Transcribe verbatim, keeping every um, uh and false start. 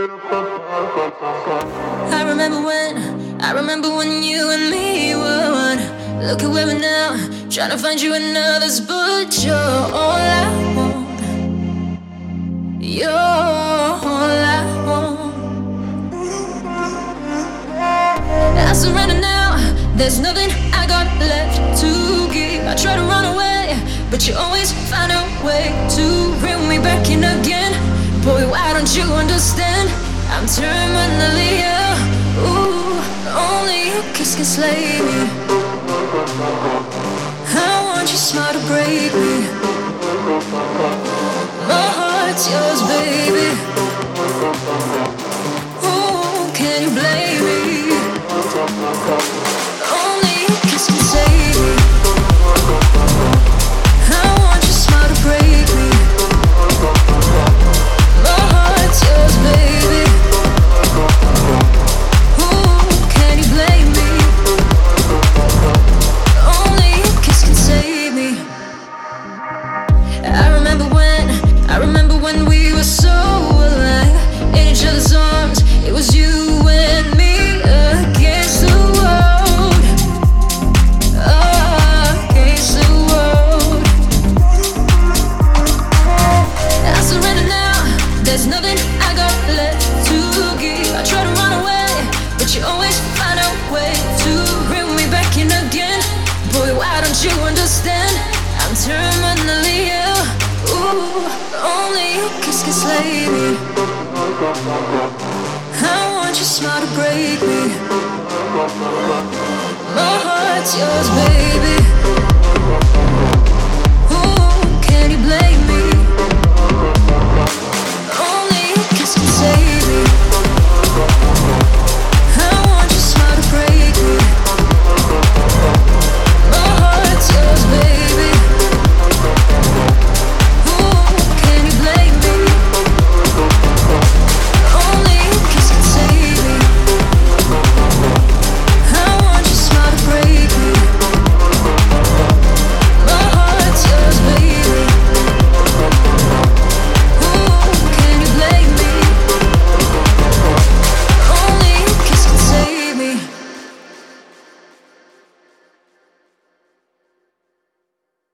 I remember when, I remember when you and me were one. Look at where we're now, trying to find you another's, but you're all I want. You're all I want. I surrender now, there's nothing I got left to give. I try to run away, but you always find a way to bring me back in again. Boy, why don't you understand? I'm terminally ill. Ooh, only your kiss can slay me. I want your smile to break me. My heart's yours, baby. Ooh, can you blame me? Only your kiss can save me. I want your smile to break me. My heart's yours, baby. Ooh, can you blame me? Only your kiss can save me. I remember when, I remember when we were so alive, in each other's arms. It was you and me against the world, against the world. I surrender now, there's nothing I got left to give. I try to run away, but you always find a way to bring me back in again. Boy, why don't you understand? I'm terminally ill. Ooh, only your kiss can slay me. I want your smile to break me. My heart's yours, baby.